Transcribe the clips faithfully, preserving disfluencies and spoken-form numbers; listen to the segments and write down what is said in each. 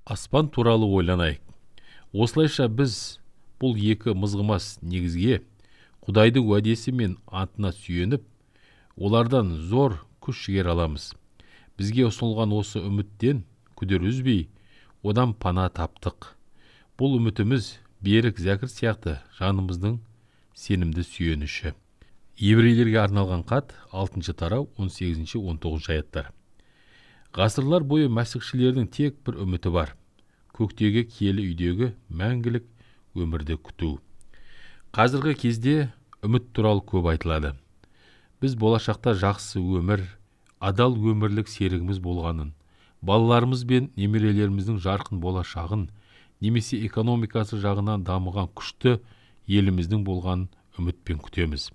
Аспан туралы ойланайық. Осылайша біз бұл екі мызғымас негізге Құдайдың уәдесі мен антына сүйеніп, олардан зор күш жігер аламыз. Бізге ұсынылған осы үміттен күдер үзбей, одан пана таптық. Бұл үмітіміз берік зәкір сияқты жанымыздың сенімді сүйеніші. Еврейлерге арналған хат алтыншы тарау он сегізінші он тоғызыншы аяттар. Ғасырлар бойы мәсіхшілердің тек бір үміті бар. Көктегі киелі үйдегі мәңгілік өмірді күту. Қазіргі кезде үміт туралы көп айтылады. Біз болашақта жақсы өмір, адал өмірлік серігіміз болғанын, балаларымыз бен немерелеріміздің жарқын болашағын, немесе экономикасы жағынан дамыған күшті еліміздің болған үмітпен күтеміз.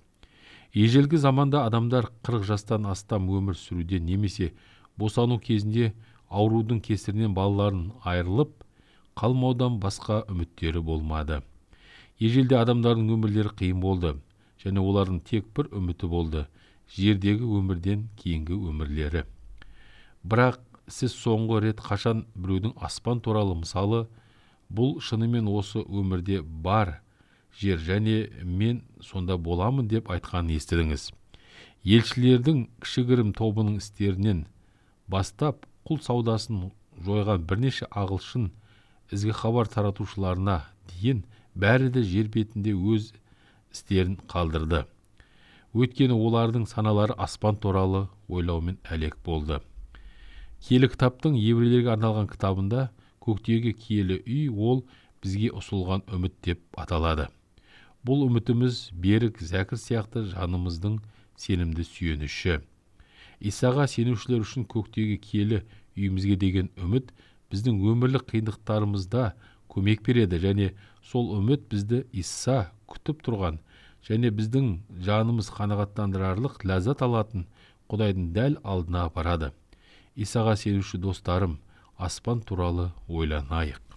Ежелгі заманда адамдар қырық жастан астам өмір сүруден немесе босану кезінде аурудың кесірінен балаларын айырылып қалмаудан басқа үміттері болмады. Ежелде адамдардың өмірлері қиын болды, және олардың тек бір үміті болды, жердегі өмірден кейінгі өмірлері. Бірақ сіз соңғы рет қашан біреудің аспан туралы мысалы, бұл шынымен осы өмірде бар жер және мен сонда боламын деп айтқанын естідіңіз. Елшілердің кішігірім тобының істерінен бастап құл саудасын жойған бірнеше ағылшын ізгі хабар таратушыларына дейін бәрі де жер бетінде өз істерін қалдырды. Өйткені олардың саналары аспан туралы ойлаумен әлек болды. Киелі кітаптың еврейлерге арналған кітабында көктегі киелі үй ол бізге ұсынылған үміт деп аталады. Бұл үмітіміз берік зәкір сияқты жанымыздың сенімді сүйеніші. Исаға сенушілер үшін көктегі киелі үйімізге деген үміт біздің өмірлік қиындықтарымызда көмек береді, және сол үміт бізді Иса күтіп тұрған және біздің жанымыз қанағаттандырарлық ләззат алатын Құдайдың дәл алдына апарады. Исаға сенуші достарым, аспан туралы ойланайық.